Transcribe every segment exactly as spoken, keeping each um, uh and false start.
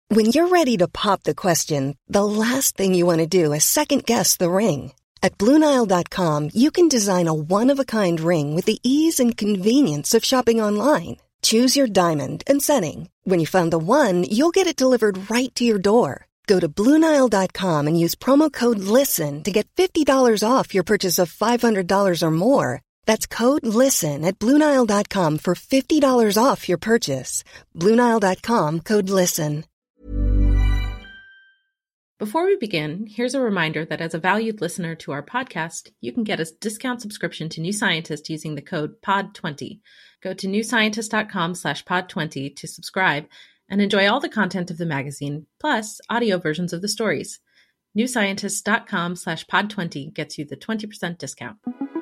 When you're ready to pop the question, the last thing you want to do is second-guess the ring. At Blue Nile dot com, you can design a one-of-a-kind ring with the ease and convenience of shopping online. Choose your diamond and setting. When you find the one, you'll get it delivered right to your door. Go to Blue Nile dot com and use promo code LISTEN to get fifty dollars off your purchase of five hundred dollars or more. That's code LISTEN at Blue Nile dot com for fifty dollars off your purchase. Blue Nile dot com, code LISTEN. Before we begin, here's a reminder that as a valued listener to our podcast, you can get a discount subscription to New Scientist using the code P O D twenty. Go to new scientist dot com slash pod twenty to subscribe and enjoy all the content of the magazine, plus audio versions of the stories. new scientist dot com slash pod twenty gets you the twenty percent discount.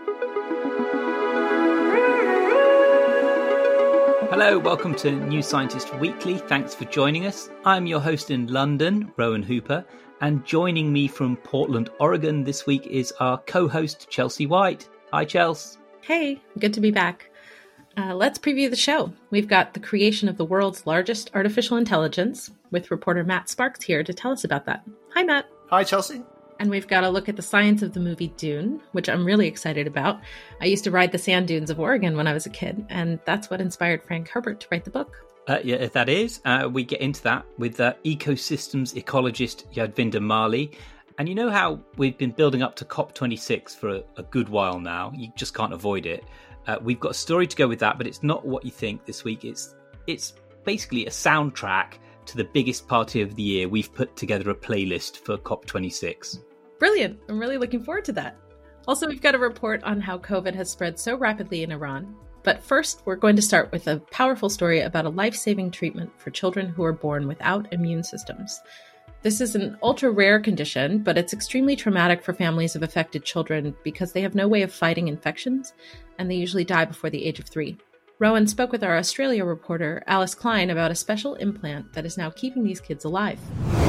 Hello, welcome to New Scientist Weekly. Thanks for joining us. I'm your host in London, Rowan Hooper, and joining me from Portland, Oregon this week is our co-host, Chelsea White. Hi, Chelsea. Hey, good to be back. Uh, let's preview the show. We've got the creation of the world's largest artificial intelligence, with reporter Matt Sparks here to tell us about that. Hi, Matt. Hi, Chelsea. And we've got a look at the science of the movie Dune, which I'm really excited about. I used to ride the sand dunes of Oregon when I was a kid, and that's what inspired Frank Herbert to write the book. Uh, yeah, that is. Uh, we get into that with uh, ecosystems ecologist Yadvinder Mali. And you know how we've been building up to COP twenty-six for a, a good while now? You just can't avoid it. Uh, we've got a story to go with that, but it's not what you think this week. It's it's basically a soundtrack to the biggest party of the year. We've put together a playlist for COP twenty-six. Brilliant. I'm really looking forward to that. Also, we've got a report on how COVID has spread so rapidly in Iran. But first, we're going to start with a powerful story about a life-saving treatment for children who are born without immune systems. This is an ultra-rare condition, but it's extremely traumatic for families of affected children because they have no way of fighting infections, and they usually die before the age of three. Rowan spoke with our Australia reporter, Alice Klein, about a special implant that is now keeping these kids alive.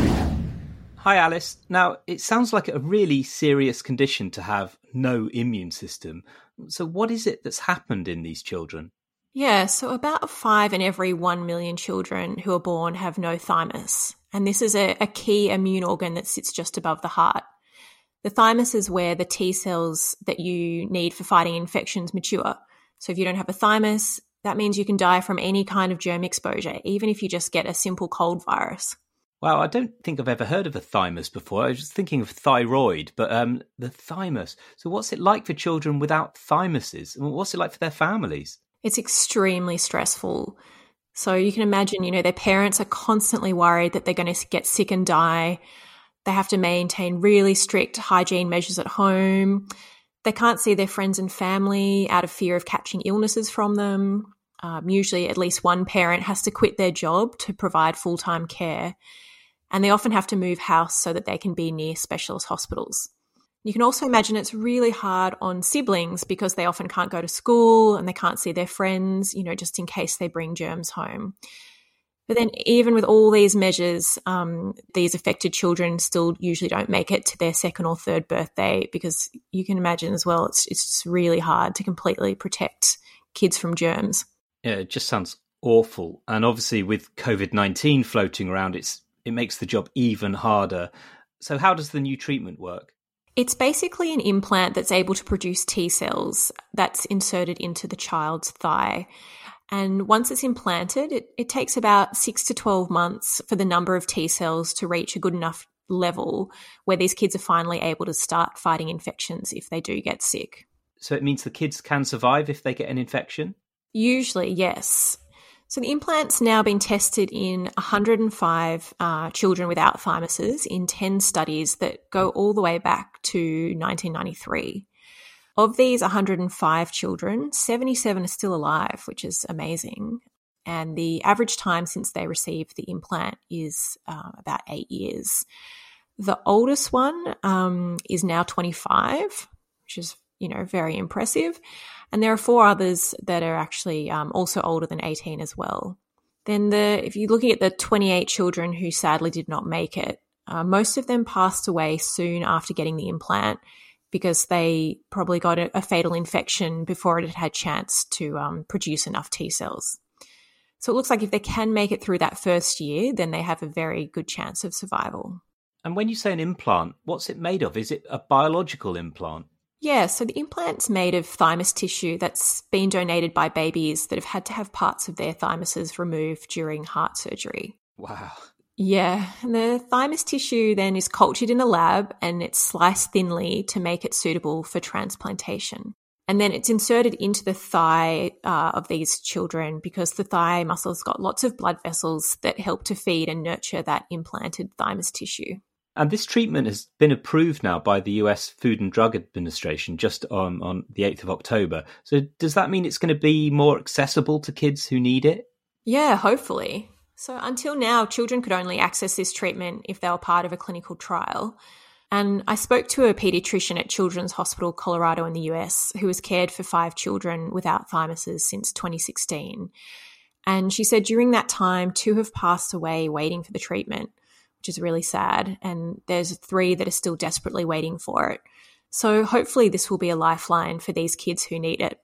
Hi, Alice. Now, it sounds like a really serious condition to have no immune system. So what is it that's happened in these children? Yeah, so about five in every one million children who are born have no thymus. And this is a, a key immune organ that sits just above the heart. The thymus is where the T cells that you need for fighting infections mature. So if you don't have a thymus, that means you can die from any kind of germ exposure, even if you just get a simple cold virus. Wow, I don't think I've ever heard of a thymus before. I was just thinking of thyroid, but um, the thymus. So what's it like for children without thymuses? What's it like for their families? It's extremely stressful. So you can imagine, you know, their parents are constantly worried that they're going to get sick and die. They have to maintain really strict hygiene measures at home. They can't see their friends and family out of fear of catching illnesses from them. Um, usually at least one parent has to quit their job to provide full-time care. And they often have to move house so that they can be near specialist hospitals. You can also imagine it's really hard on siblings because they often can't go to school and they can't see their friends, you know, just in case they bring germs home. But then even with all these measures, um, these affected children still usually don't make it to their second or third birthday because you can imagine as well, it's, it's just really hard to completely protect kids from germs. Yeah, it just sounds awful. And obviously with covid nineteen floating around, it's it makes the job even harder. So how does the new treatment work? It's basically an implant that's able to produce T cells that's inserted into the child's thigh. And once it's implanted, it, it takes about six to twelve months for the number of T cells to reach a good enough level where these kids are finally able to start fighting infections if they do get sick. So it means the kids can survive if they get an infection? Usually, yes. So the implant's now been tested in one hundred five uh, children without thymuses in ten studies that go all the way back to nineteen ninety-three. Of these one hundred five children, seventy-seven are still alive, which is amazing. And the average time since they received the implant is uh, about eight years. The oldest one um, is now twenty-five, which is, you know, very impressive. And there are four others that are actually um, also older than eighteen as well. Then the if you're looking at the twenty-eight children who sadly did not make it, uh, most of them passed away soon after getting the implant because they probably got a, a fatal infection before it had had chance to um, produce enough T cells. So it looks like if they can make it through that first year, then they have a very good chance of survival. And when you say an implant, what's it made of? Is it a biological implant? Yeah, so the implant's made of thymus tissue that's been donated by babies that have had to have parts of their thymuses removed during heart surgery. Wow. Yeah, and the thymus tissue then is cultured in a lab and it's sliced thinly to make it suitable for transplantation. And then it's inserted into the thigh uh, of these children because the thigh muscle's got lots of blood vessels that help to feed and nurture that implanted thymus tissue. And this treatment has been approved now by the U S Food and Drug Administration just on, on the eighth of October. So does that mean it's going to be more accessible to kids who need it? Yeah, hopefully. So until now, children could only access this treatment if they were part of a clinical trial. And I spoke to a paediatrician at Children's Hospital Colorado in the U S who has cared for five children without thymuses since twenty sixteen. And she said during that time, two have passed away waiting for the treatment, which is really sad. And there's three that are still desperately waiting for it. So hopefully this will be a lifeline for these kids who need it.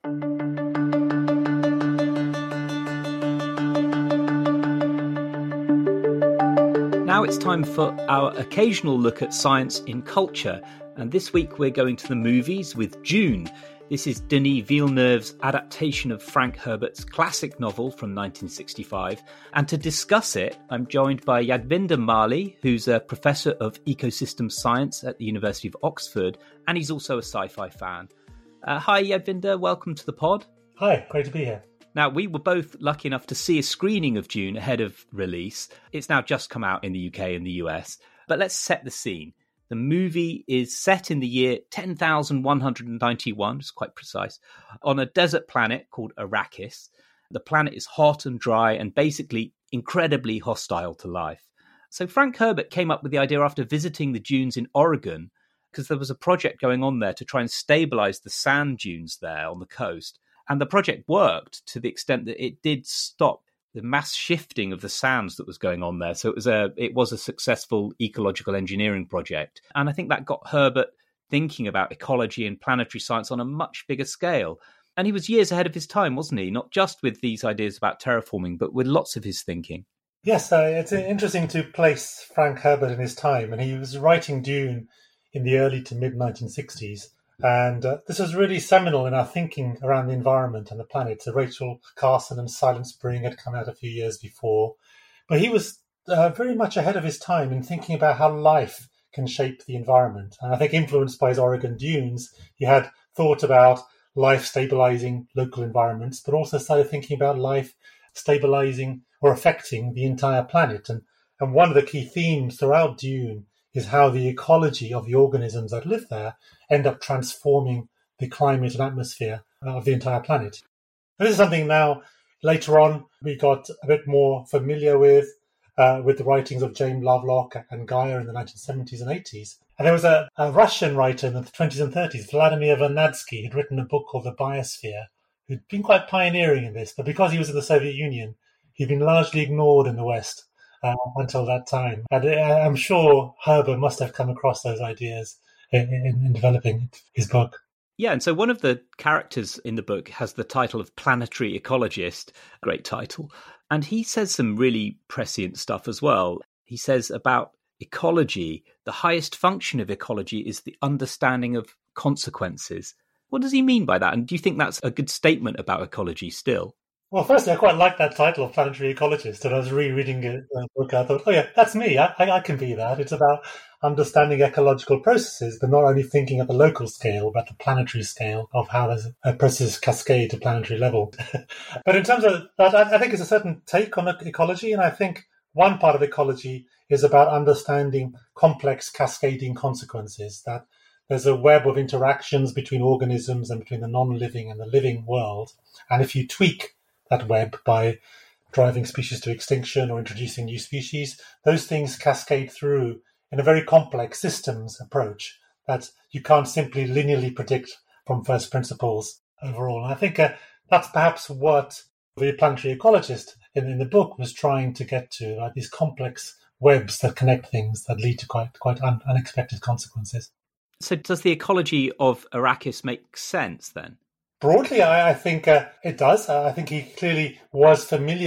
Now it's time for our occasional look at science in culture. And this week we're going to the movies with Dune. This is Denis Villeneuve's adaptation of Frank Herbert's classic novel from nineteen sixty-five. And to discuss it, I'm joined by Yadvinder Mali, who's a professor of ecosystem science at the University of Oxford, and he's also a sci-fi fan. Uh, hi, Yadvinder. Welcome to the pod. Hi, great to be here. Now, we were both lucky enough to see a screening of Dune ahead of release. It's now just come out in the U K and the U S. But let's set the scene. The movie is set in the year ten thousand one hundred ninety-one, it's quite precise, on a desert planet called Arrakis. The planet is hot and dry and basically incredibly hostile to life. So Frank Herbert came up with the idea after visiting the dunes in Oregon, because there was a project going on there to try and stabilize the sand dunes there on the coast. And the project worked to the extent that it did stop the mass shifting of the sands that was going on there. So it was a it was a successful ecological engineering project. And I think that got Herbert thinking about ecology and planetary science on a much bigger scale. And he was years ahead of his time, wasn't he? Not just with these ideas about terraforming, but with lots of his thinking. Yes, uh, it's interesting to place Frank Herbert in his time. And he was writing Dune in the early to mid nineteen sixties. And uh, this was really seminal in our thinking around the environment and the planet. So Rachel Carson and Silent Spring had come out a few years before. But he was uh, very much ahead of his time in thinking about how life can shape the environment. And I think influenced by his Oregon dunes, he had thought about life stabilizing local environments, but also started thinking about life stabilizing or affecting the entire planet. And, and one of the key themes throughout Dune is how the ecology of the organisms that live there end up transforming the climate and atmosphere of the entire planet. This is something now, later on, we got a bit more familiar with, uh, with the writings of James Lovelock and Gaia in the nineteen seventies and eighties. And there was a, a Russian writer in the twenties and thirties, Vladimir Vernadsky, who'd written a book called The Biosphere, who'd been quite pioneering in this, but because he was in the Soviet Union, he'd been largely ignored in the West. Uh, until that time. And I'm sure Herbert must have come across those ideas in, in, in developing his book. Yeah, and so one of the characters in the book has the title of planetary ecologist, great title, and he says some really prescient stuff as well. He says about ecology, the highest function of ecology is the understanding of consequences. What does he mean by that? And do you think that's a good statement about ecology still? Well, firstly, I quite like that title of Planetary Ecologist. And I was rereading the book, I thought, oh yeah, that's me. I, I can be that. It's about understanding ecological processes, but not only thinking at the local scale, but the planetary scale of how those processes cascade to planetary level. But in terms of that, I think it's a certain take on ecology. And I think one part of ecology is about understanding complex cascading consequences, that there's a web of interactions between organisms and between the non-living and the living world. And if you tweak that web by driving species to extinction or introducing new species, those things cascade through in a very complex systems approach that you can't simply linearly predict from first principles overall. And I think uh, that's perhaps what the planetary ecologist in, in the book was trying to get to, like these complex webs that connect things that lead to quite quite un- unexpected consequences. So does the ecology of Arrakis make sense then? Broadly, I, I think uh, it does. Uh, I think he clearly was familiar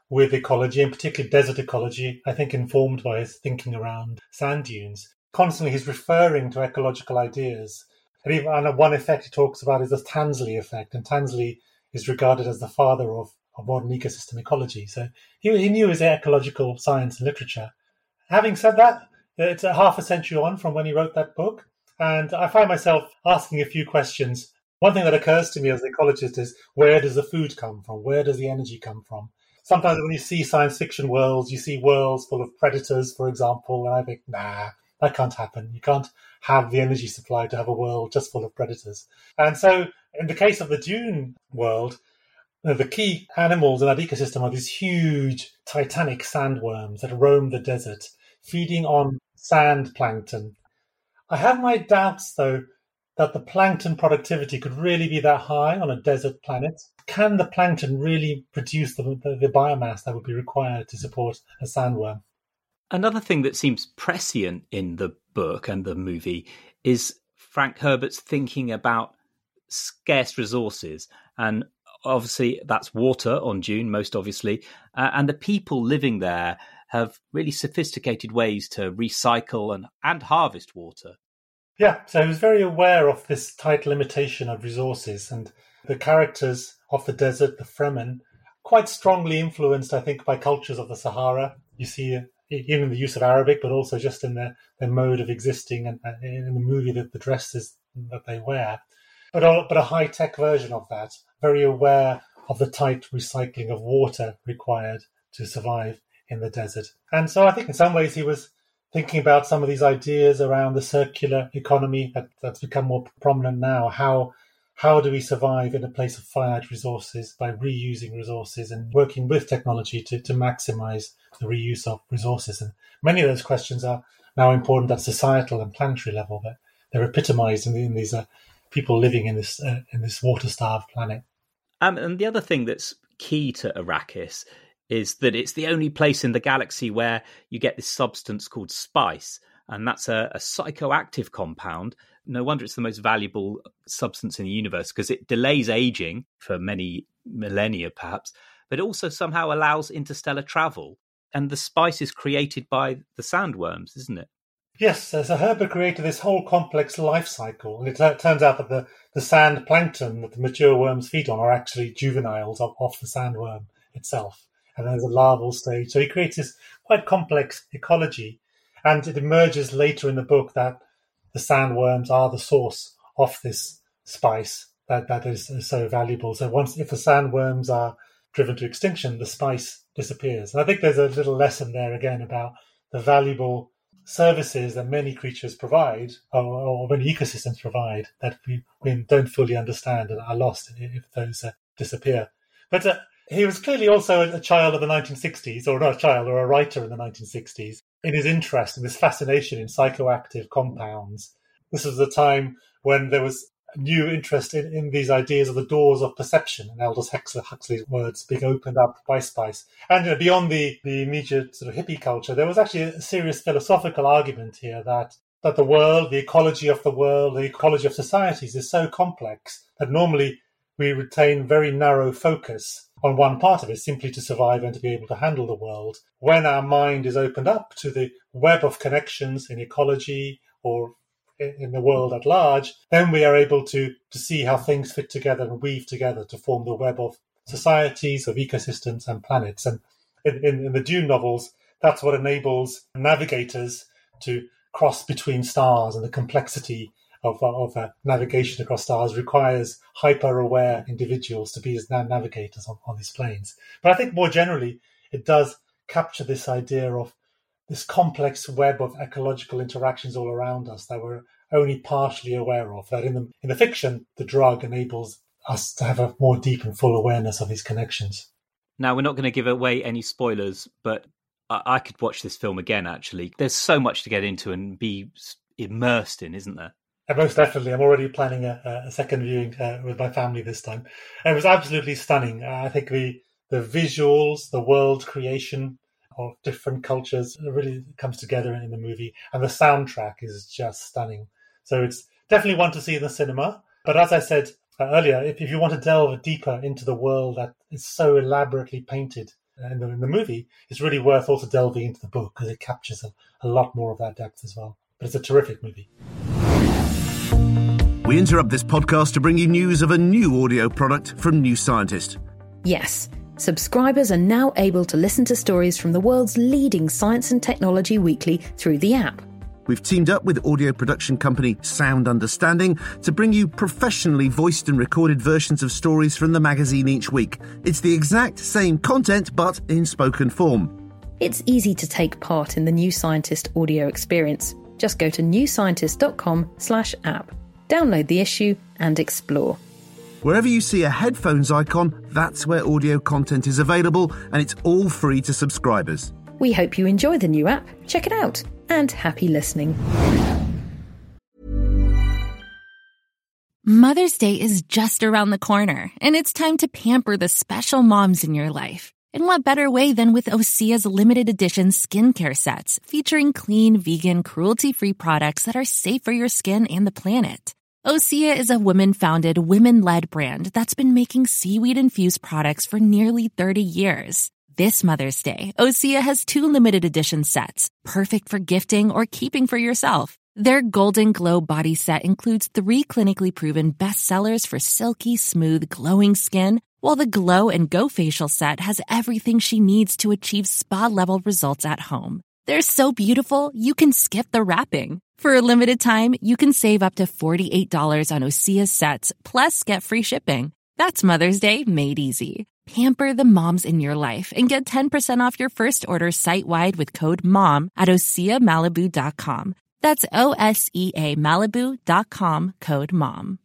with ecology, and particularly desert ecology, I think informed by his thinking around sand dunes. Constantly he's referring to ecological ideas. And even and one effect he talks about is the Tansley effect, and Tansley is regarded as the father of, of modern ecosystem ecology. So he, he knew his ecological science and literature. Having said that, it's a half a century on from when he wrote that book, and I find myself asking a few questions. One thing that occurs to me as an ecologist is, where does the food come from? Where does the energy come from? Sometimes when you see science fiction worlds, you see worlds full of predators, for example, and I think, nah, that can't happen. You can't have the energy supply to have a world just full of predators. And so in the case of the dune world, the key animals in that ecosystem are these huge titanic sandworms that roam the desert, feeding on sand plankton. I have my doubts, though, that the plankton productivity could really be that high on a desert planet. Can the plankton really produce the, the, the biomass that would be required to support a sandworm? Another thing that seems prescient in the book and the movie is Frank Herbert's thinking about scarce resources. And obviously that's water on Dune, most obviously. Uh, and the people living there have really sophisticated ways to recycle and, and harvest water. Yeah, so he was very aware of this tight limitation of resources, and the characters of the desert, the Fremen, quite strongly influenced, I think, by cultures of the Sahara. You see even in the use of Arabic, but also just in their, their mode of existing, and in the movie, the, the dresses that they wear. But a, but a high-tech version of that, very aware of the tight recycling of water required to survive in the desert. And so I think in some ways he was thinking about some of these ideas around the circular economy that, that's become more prominent now. How how do we survive in a place of finite resources by reusing resources and working with technology to, to maximize the reuse of resources? And many of those questions are now important at societal and planetary level, but they're epitomized in, in these uh, people living in this uh, in this water-starved planet. Um, and the other thing that's key to Arrakis is that it's the only place in the galaxy where you get this substance called spice, and that's a, a psychoactive compound. No wonder it's the most valuable substance in the universe, because it delays aging for many millennia, perhaps, but it also somehow allows interstellar travel. And the spice is created by the sandworms, isn't it? Yes, so Herbert created this whole complex life cycle, and it t- turns out that the, the sand plankton that the mature worms feed on are actually juveniles of, of the sandworm itself. And there's a larval stage. So he creates this quite complex ecology. And it emerges later in the book that the sandworms are the source of this spice that, that is, is so valuable. So once, if the sandworms are driven to extinction, the spice disappears. And I think there's a little lesson there again about the valuable services that many creatures provide, or, or many ecosystems provide, that we, we don't fully understand and are lost if those uh, disappear. But uh, he was clearly also a child of the nineteen sixties, or not a child, or a writer in the nineteen sixties, in his interest and this fascination in psychoactive compounds. This was a time when there was a new interest in, in these ideas of the doors of perception, in Aldous Huxley, Huxley's words, being opened up by spice. And you know, beyond the, the immediate sort of hippie culture, there was actually a serious philosophical argument here that, that the world, the ecology of the world, the ecology of societies is so complex that normally we retain very narrow focus on one part of it, simply to survive and to be able to handle the world. When our mind is opened up to the web of connections in ecology or in the world at large, then we are able to, to see how things fit together and weave together to form the web of societies, of ecosystems and planets. And in, in, in the Dune novels, that's what enables navigators to cross between stars, and the complexity of, of uh, navigation across stars requires hyper-aware individuals to be as navigators on, on these planes. But I think more generally, it does capture this idea of this complex web of ecological interactions all around us that we're only partially aware of. That in the, in the fiction, the drug enables us to have a more deep and full awareness of these connections. Now, we're not going to give away any spoilers, but I, I could watch this film again, actually. There's so much to get into and be immersed in, isn't there? And most definitely. I'm already planning a, a second viewing uh, with my family this time. And it was absolutely stunning. Uh, I think the, the visuals, the world creation of different cultures really comes together in the movie. And the soundtrack is just stunning. So it's definitely one to see in the cinema. But as I said uh, earlier, if, if you want to delve deeper into the world that is so elaborately painted in the, in the movie, it's really worth also delving into the book because it captures a, a lot more of that depth as well. But it's a terrific movie. We interrupt this podcast to bring you news of a new audio product from New Scientist. Yes, subscribers are now able to listen to stories from the world's leading science and technology weekly through the app. We've teamed up with audio production company Sound Understanding to bring you professionally voiced and recorded versions of stories from the magazine each week. It's the exact same content, but in spoken form. It's easy to take part in the New Scientist audio experience. Just go to newscientist.com slash app. Download the issue and explore. Wherever you see a headphones icon, that's where audio content is available, and it's all free to subscribers. We hope you enjoy the new app. Check it out, and happy listening. Mother's Day is just around the corner, and it's time to pamper the special moms in your life. And what better way than with Osea's limited edition skincare sets, featuring clean, vegan, cruelty-free products that are safe for your skin and the planet. Osea is a women-founded, women-led brand that's been making seaweed-infused products for nearly thirty years. This Mother's Day, Osea has two limited edition sets, perfect for gifting or keeping for yourself. Their Golden Glow body set includes three clinically proven bestsellers for silky, smooth, glowing skin, while the Glow and Go facial set has everything she needs to achieve spa-level results at home. They're so beautiful, you can skip the wrapping. For a limited time, you can save up to forty-eight dollars on Osea's sets, plus get free shipping. That's Mother's Day made easy. Pamper the moms in your life and get ten percent off your first order site-wide with code MOM at osea malibu dot com. That's O S E A Malibu dot com, code MOM.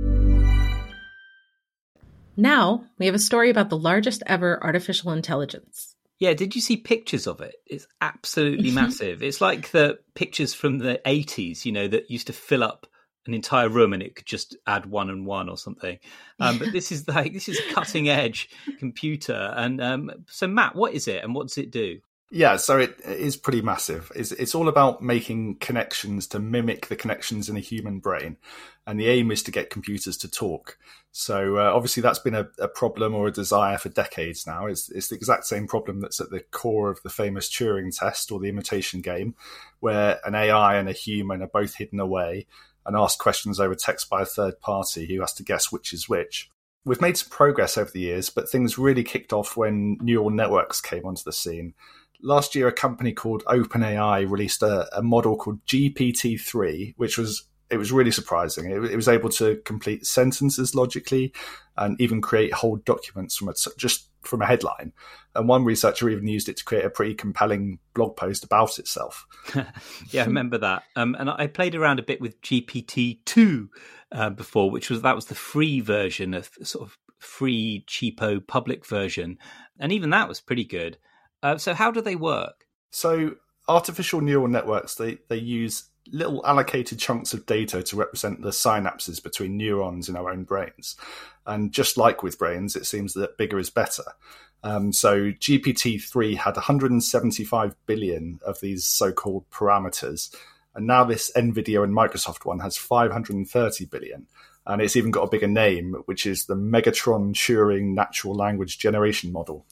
Now, we have a story about the largest ever artificial intelligence. Yeah, did you see pictures of it? It's absolutely massive. It's like the pictures from the eighties, you know, that used to fill up an entire room and it could just add one and one or something. Um, but this is like, this is a cutting edge computer. And um, so Matt, what is it and what does it do? Yeah, so it is pretty massive. It's, it's all about making connections to mimic the connections in a human brain. And the aim is to get computers to talk. So uh, obviously that's been a, a problem or a desire for decades now. It's, it's the exact same problem that's at the core of the famous Turing test or the imitation game, where an A I and a human are both hidden away and asked questions over text by a third party who has to guess which is which. We've made some progress over the years, but things really kicked off when neural networks came onto the scene. Last year, a company called OpenAI released a, a model called G P T three, which was it was really surprising. It, it was able to complete sentences logically and even create whole documents from a, just from a headline. And one researcher even used it to create a pretty compelling blog post about itself. Yeah, I remember that. Um, and I played around a bit with G P T two uh, before, which was that was the free version of sort of free, cheapo public version. And even that was pretty good. Uh, so how do they work? So artificial neural networks, they, they use little allocated chunks of data to represent the synapses between neurons in our own brains. And just like with brains, it seems that bigger is better. Um, so G P T three had one hundred seventy-five billion of these so-called parameters. And now this NVIDIA and Microsoft one has five hundred thirty billion. And it's even got a bigger name, which is the Megatron Turing Natural Language Generation Model.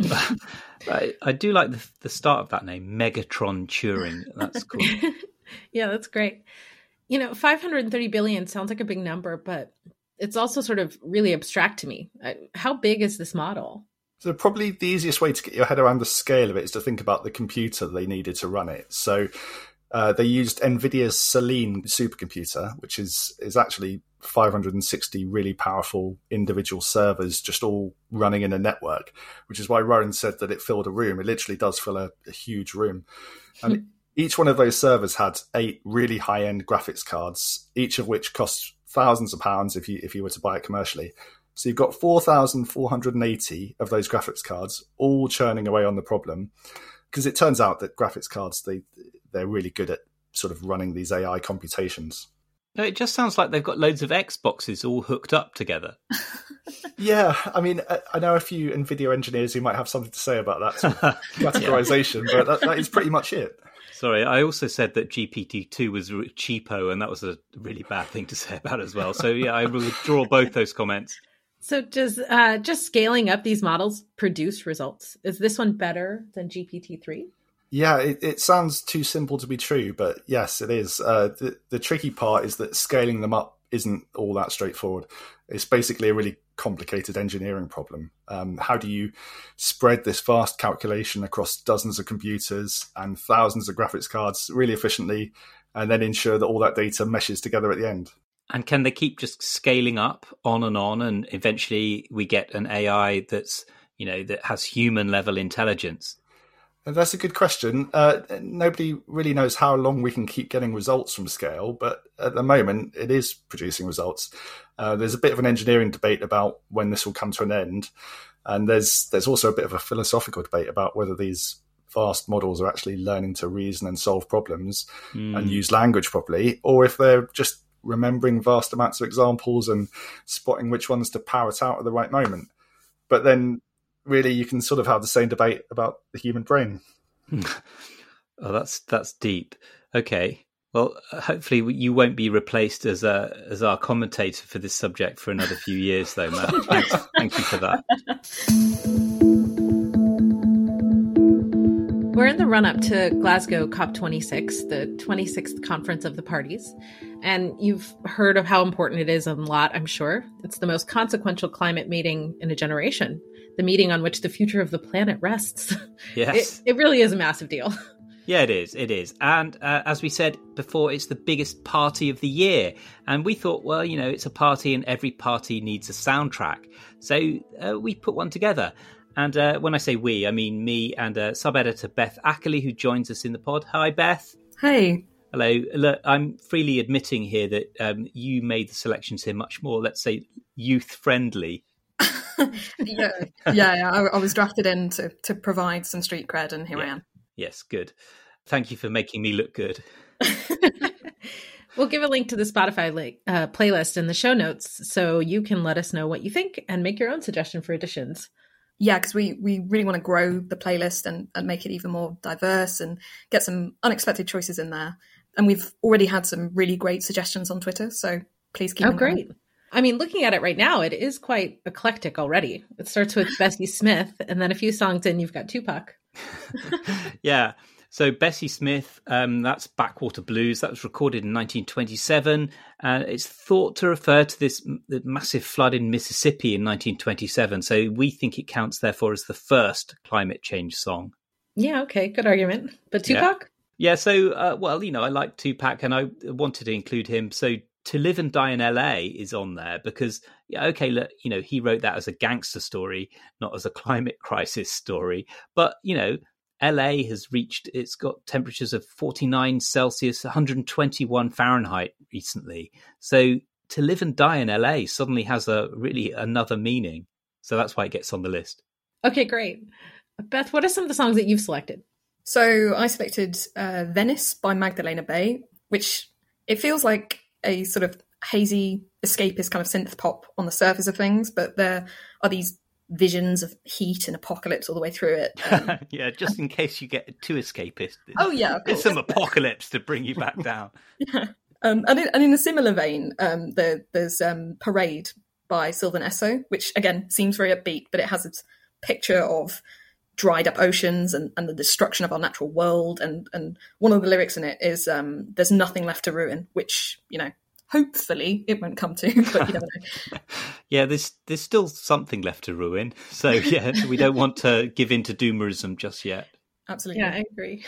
I, I do like the, the start of that name, Megatron Turing. That's cool. Yeah, that's great. You know, five hundred thirty billion sounds like a big number, but it's also sort of really abstract to me. How big is this model? So probably the easiest way to get your head around the scale of it is to think about the computer they needed to run it. So uh, they used NVIDIA's Selene supercomputer, which is, is actually five hundred sixty really powerful individual servers just all running in a network, which is why Rowan said that it filled a room. It literally does fill a, a huge room. And each one of those servers had eight really high-end graphics cards, each of which cost thousands of pounds if you if you were to buy it commercially. So you've got four thousand four hundred eighty of those graphics cards all churning away on the problem, because it turns out that graphics cards, they, they're really good at sort of running these A I computations. No, it just sounds like they've got loads of Xboxes all hooked up together. Yeah, I mean, I, I know a few NVIDIA engineers who might have something to say about that sort of categorization, yeah. but that, that is pretty much it. Sorry, I also said that G P T two was cheapo, and that was a really bad thing to say about it as well. So yeah, I will withdraw both those comments. So does uh, just scaling up these models produce results? Is this one better than G P T three? Yeah, it, it sounds too simple to be true, but yes, it is. Uh, the, the tricky part is that scaling them up isn't all that straightforward. It's basically a really complicated engineering problem. Um, how do you spread this vast calculation across dozens of computers and thousands of graphics cards really efficiently, and then ensure that all that data meshes together at the end? And can they keep just scaling up on and on, and eventually we get an A I that's, you know, that has human level intelligence? And that's a good question. Uh, nobody really knows how long we can keep getting results from scale, but at the moment it is producing results. Uh, there's a bit of an engineering debate about when this will come to an end. And there's there's also a bit of a philosophical debate about whether these vast models are actually learning to reason and solve problems mm. and use language properly, or if they're just remembering vast amounts of examples and spotting which ones to parrot out at the right moment. But then really you can sort of have the same debate about the human brain. Oh, that's that's deep. Okay. Well, hopefully you won't be replaced as a as our commentator for this subject for another few years, though, Matt. Thanks, thank you for that. We're in the run-up to Glasgow COP twenty-six, the twenty-sixth conference of the parties. And you've heard of how important it is a lot, I'm sure. It's the most consequential climate meeting in a generation, the meeting on which the future of the planet rests. Yes. It, it really is a massive deal. Yeah, it is. It is. And uh, as we said before, it's the biggest party of the year. And we thought, well, you know, it's a party and every party needs a soundtrack. So uh, we put one together. And uh, when I say we, I mean me and uh, sub-editor Beth Ackerley, who joins us in the pod. Hi, Beth. Hey. Hello. Look, I'm freely admitting here that um, you made the selections here much more, let's say, youth-friendly. yeah, yeah, yeah. I, I was drafted in to, to provide some street cred, and here yeah. I am. Yes, good. Thank you for making me look good. We'll give a link to the Spotify link, uh, playlist in the show notes, so you can let us know what you think and make your own suggestion for additions. Yeah, because we, we really want to grow the playlist and, and make it even more diverse and get some unexpected choices in there. And we've already had some really great suggestions on Twitter, so please keep Oh, them great. going. I mean, looking at it right now, it is quite eclectic already. It starts with Bessie Smith, and then a few songs in, you've got Tupac. Yeah. So Bessie Smith, um, that's Backwater Blues. That was recorded in nineteen twenty-seven. And uh, it's thought to refer to this the massive flood in Mississippi in nineteen twenty-seven. So we think it counts, therefore, as the first climate change song. Yeah, okay. Good argument. But Tupac? Yeah, yeah so, uh, well, you know, I like Tupac and I wanted to include him. So To Live and Die in L A is on there because, yeah, okay, look, you know, he wrote that as a gangster story, not as a climate crisis story. But, you know, L A has reached, it's got temperatures of forty-nine Celsius, one hundred twenty-one Fahrenheit recently. So To Live and Die in L A suddenly has a really another meaning. So that's why it gets on the list. Okay, great. Beth, what are some of the songs that you've selected? So I selected uh, Venice by Magdalena Bay, which it feels like a sort of hazy, escapist kind of synth pop on the surface of things, but there are these visions of heat and apocalypse all the way through it. Um, yeah, just in case you get too escapist. Oh, yeah. There's some apocalypse to bring you back down. Yeah. Um, and, in, and in a similar vein, um, there, there's um, Parade by Sylvan Esso, which, again, seems very upbeat, but it has its picture of dried up oceans and, and the destruction of our natural world. And, and one of the lyrics in it is, um, there's nothing left to ruin, which, you know, hopefully it won't come to, but you never know. Yeah, there's there's still something left to ruin. So, yeah, we don't want to give in to doomerism just yet. Absolutely. Yeah, I agree.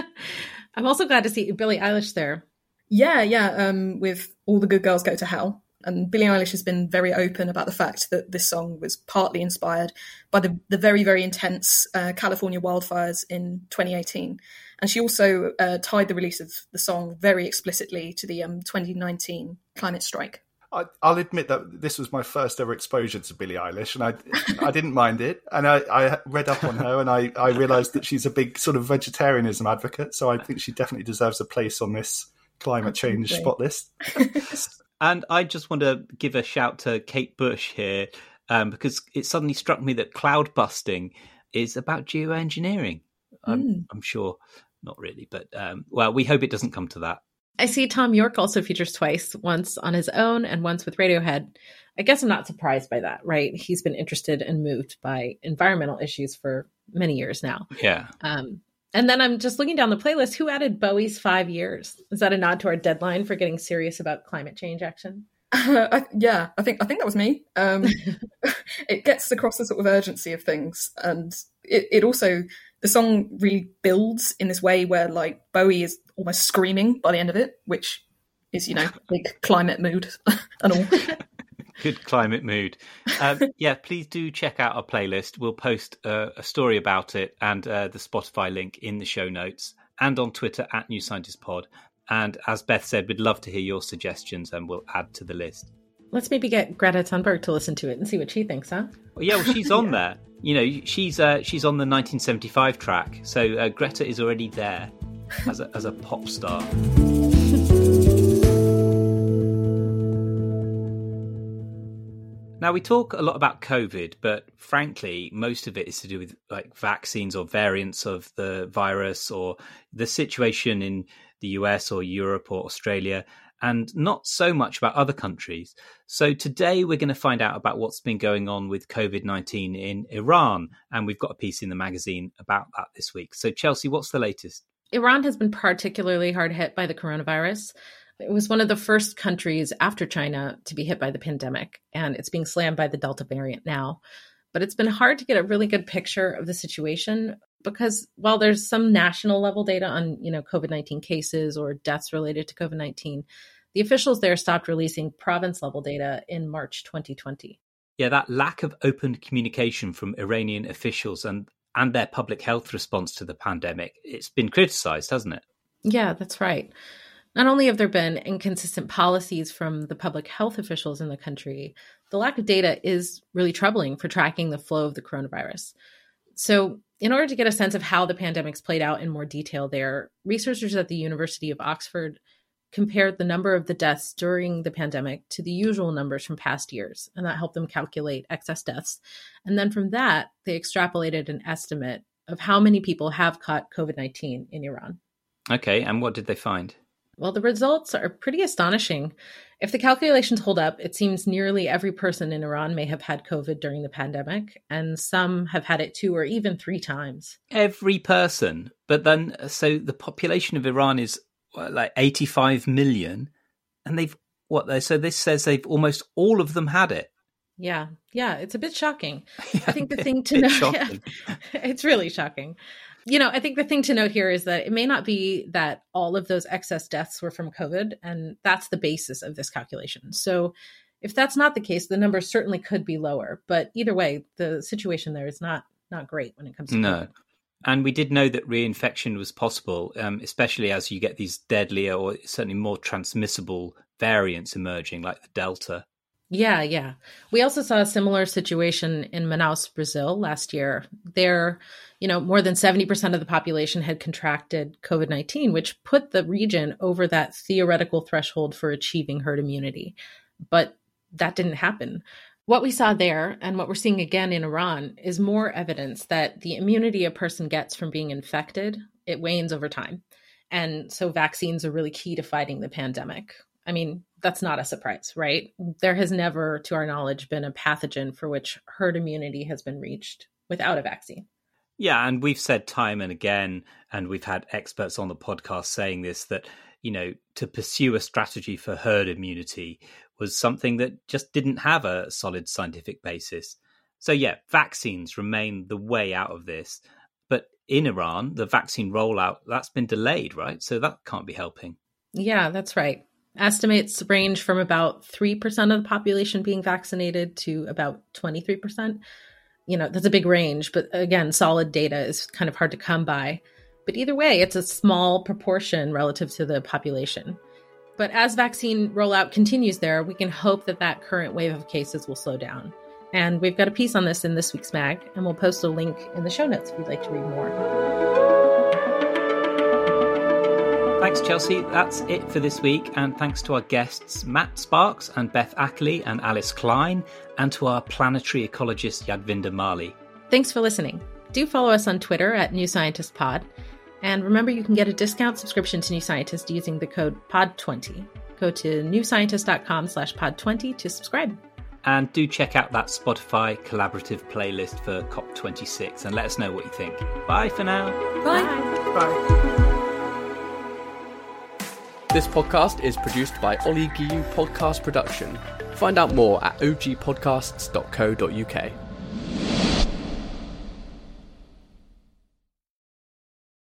I'm also glad to see Billie Eilish there. Yeah, yeah, um, with All the Good Girls Go to Hell. And Billie Eilish has been very open about the fact that this song was partly inspired by the, the very, very intense uh, California wildfires in twenty eighteen. And she also uh, tied the release of the song very explicitly to the um, twenty nineteen climate strike. I, I'll admit that this was my first ever exposure to Billie Eilish, and I I didn't mind it. And I, I read up on her, and I, I realised that she's a big sort of vegetarianism advocate. So I think she definitely deserves a place on this climate change spot list. And I just want to give a shout to Kate Bush here, um, because it suddenly struck me that cloud busting is about geoengineering. I'm, Mm. I'm sure not really, but um, well, we hope it doesn't come to that. I see Tom York also features twice, once on his own and once with Radiohead. I guess I'm not surprised by that, right? He's been interested and moved by environmental issues for many years now. Yeah. Um, and then I'm just looking down the playlist. Who added Bowie's Five Years? Is that a nod to our deadline for getting serious about climate change action? Uh, I, yeah, I think I think that was me. Um, it gets across the sort of urgency of things, and it, it also the song really builds in this way where like Bowie is almost screaming by the end of it, which is, you know, big climate mood and all. Good climate mood. Um, yeah, please do check out our playlist. We'll post uh, a story about it and uh, the Spotify link in the show notes and on Twitter at New Scientist Pod. And as Beth said, we'd love to hear your suggestions and we'll add to the list. Let's maybe get Greta Thunberg to listen to it and see what she thinks, huh? Well, yeah, well, she's on yeah. there. You know, she's uh, she's on the nineteen seventy-five track. So uh, Greta is already there as a, as a pop star. Now, we talk a lot about COVID, but frankly, most of it is to do with like vaccines or variants of the virus or the situation in the U S or Europe or Australia, and not so much about other countries. So today we're going to find out about what's been going on with COVID nineteen in Iran. And we've got a piece in the magazine about that this week. So Chelsea, what's the latest? Iran has been particularly hard hit by the coronavirus. It was one of the first countries after China to be hit by the pandemic, and it's being slammed by the Delta variant now. But it's been hard to get a really good picture of the situation because while there's some national level data on, you know, COVID nineteen cases or deaths related to COVID nineteen, the officials there stopped releasing province level data in March twenty twenty. Yeah, that lack of open communication from Iranian officials and, and their public health response to the pandemic, it's been criticized, hasn't it? Yeah, that's right. Not only have there been inconsistent policies from the public health officials in the country, the lack of data is really troubling for tracking the flow of the coronavirus. So in order to get a sense of how the pandemic's played out in more detail there, researchers at the University of Oxford compared the number of the deaths during the pandemic to the usual numbers from past years, and that helped them calculate excess deaths. And then from that, they extrapolated an estimate of how many people have caught COVID nineteen in Iran. Okay, and what did they find? Well, the results are pretty astonishing. If the calculations hold up, it seems nearly every person in Iran may have had COVID during the pandemic, and some have had it two or even three times. Every person? But then, so the population of Iran is what, like eighty-five million, and they've, what, so this says they've almost all of them had it. Yeah, yeah, it's a bit shocking. Yeah, I think the bit, thing to know, yeah, it's really shocking. You know, I think the thing to note here is that it may not be that all of those excess deaths were from COVID, and that's the basis of this calculation. So if that's not the case, the numbers certainly could be lower. But either way, the situation there is not not great when it comes to no. COVID. And we did know that reinfection was possible, um, especially as you get these deadlier or certainly more transmissible variants emerging, like the Delta. Yeah, yeah. We also saw a similar situation in Manaus, Brazil last year. There, you know, more than seventy percent of the population had contracted COVID nineteen, which put the region over that theoretical threshold for achieving herd immunity. But that didn't happen. What we saw there and what we're seeing again in Iran is more evidence that the immunity a person gets from being infected, it wanes over time. And so vaccines are really key to fighting the pandemic. I mean, that's not a surprise, right? There has never, to our knowledge, been a pathogen for which herd immunity has been reached without a vaccine. Yeah, and we've said time and again, and we've had experts on the podcast saying this, that, you know, to pursue a strategy for herd immunity was something that just didn't have a solid scientific basis. So yeah, vaccines remain the way out of this. But in Iran, the vaccine rollout, that's been delayed, right? So that can't be helping. Yeah, that's right. Estimates range from about three percent of the population being vaccinated to about twenty-three percent. You know, that's a big range, but again, solid data is kind of hard to come by. But either way, it's a small proportion relative to the population. But as vaccine rollout continues there, we can hope that that current wave of cases will slow down. And we've got a piece on this in this week's mag, and we'll post a link in the show notes if you'd like to read more. Thanks, Chelsea. That's it for this week. And thanks to our guests, Matt Sparks and Beth Ackley and Alice Klein, and to our planetary ecologist, Yadvinder Mali. Thanks for listening. Do follow us on Twitter at New Scientist Pod. And remember, you can get a discount subscription to New Scientist using the code P O D twenty. Go to newscientist.com slash pod 20 to subscribe. And do check out that Spotify collaborative playlist for COP twenty-six and let us know what you think. Bye for now. Bye. Bye. Bye. This podcast is produced by Ollie Guillou Podcast Production. Find out more at o g podcasts dot co dot u k.